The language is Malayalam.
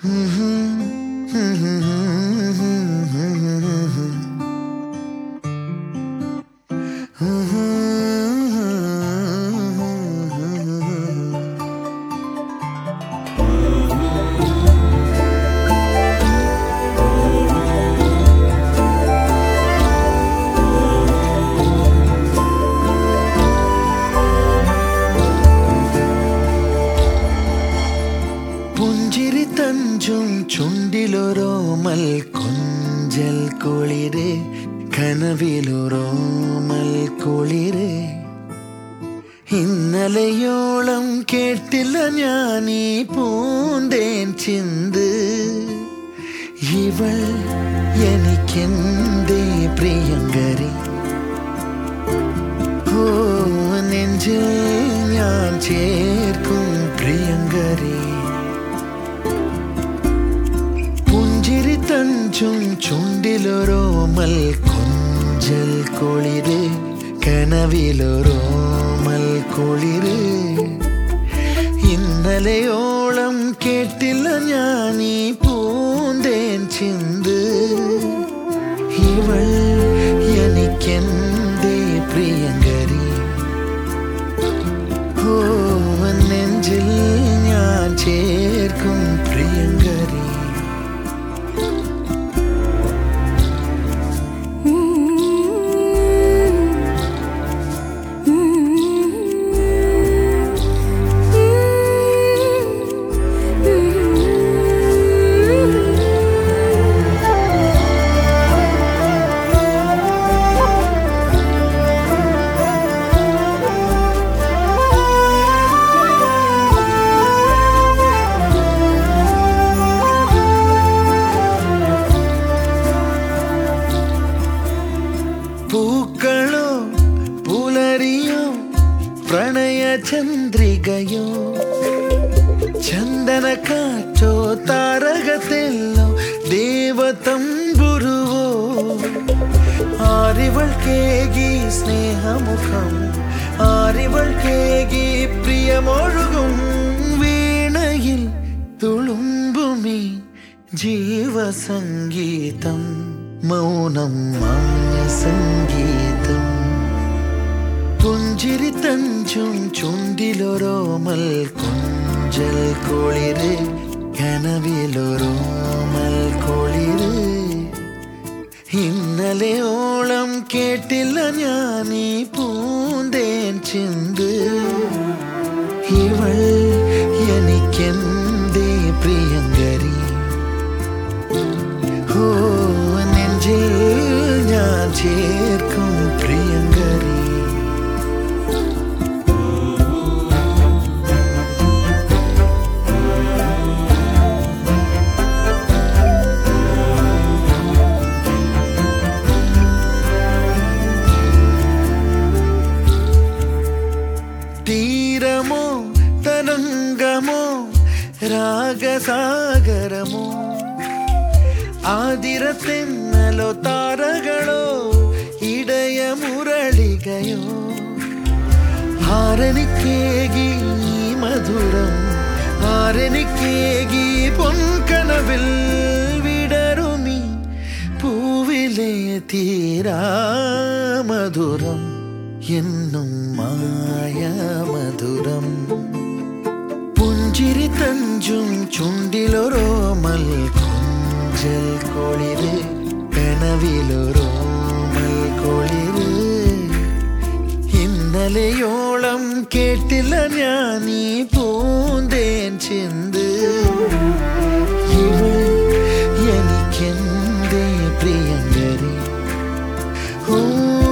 പുഞ്ചിരി തഞ്ചും ചുണ്ടിലൊരോമൽ കൊഞ്ചൽ കുളിര് കനവിലൊരോമൽ കുളിര് ഇന്നലെയോളം കേട്ടില്ല ഞാനീ പൂന്തേൻ ചിന്ത് ഇവൾ എനിക്കെന്തേ പ്രിയങ്കരി ഓ നെഞ്ചിൽ ഞാൻ ചേർക്കും പ്രിയങ്കരി പുഞ്ചിരി തഞ്ചും ചുണ്ടിലൊരോമൽ കൊഞ്ചൽ കുളിര് കനവിലൊരോമൽ കുളിര് ഇന്നലെയോളം കേട്ടില്ല ഞാനീ പൂന്തേൻ ചിന്ത് ഇവൾ എനിക്കെന്തേ പ്രിയങ്കരി ഓ നെഞ്ചിൽ ഞാൻ ചേർക്കും പ്രിയങ്കരി പൂക്കളോ പുലരിയോ പ്രണയചന്ദ്രികയോ ചന്ദന കാറ്റോ താരകത്തെല്ലോ ദേവതമ്പുരുവോ ആരിവൾ കേകി സ്നേഹമുഖം ആരിവൾ കേകി പ്രിയമൊഴുകും വീണയിൽ തുളുമ്പുമീ ജീവസംഗീതം മൗനം സംഗീതം പുഞ്ചിരി തഞ്ചും ചുണ്ടിലൊരോമൽ കൊഞ്ചൽ കുളിര് കനവിലൊരോമൽ കുളിര് ഇന്നലെയോളം കേട്ടില്ല ഞാനീ പൂന്തേൻ ചിന്ത് ഇവൾ എനിക്കെന്തേ പ്രിയങ്കരി ഓ നെഞ്ചിൽ ഞാൻ ചേർക്കും പ്രിയങ്കരി തീരമോ തരംഗമോ രാഗസാഗരമോ ആതിരത്തെന്നലോ താരകളോ ഇടയ മുരളികയോ ആരെനിക്കേകി മധുരം ആരെനിക്കേകി പൊൻകനവിൽ വിടരുമി പൂവിലെ തീരാ മധുരം എന്നും മായ മധുരം പുഞ്ചിരി തഞ്ചും ചുണ്ടിലൊരോമൽ കൊഞ്ചൽ കുളിര് കനവിലൊരോമൽ കുളിര് ഇന്നലെയോളം കേട്ടില്ല ഞാനീ പൂന്തേൻ ചിന്ത് ഇവൾ എനിക്കെന്തേ പ്രിയങ്കരി ഓ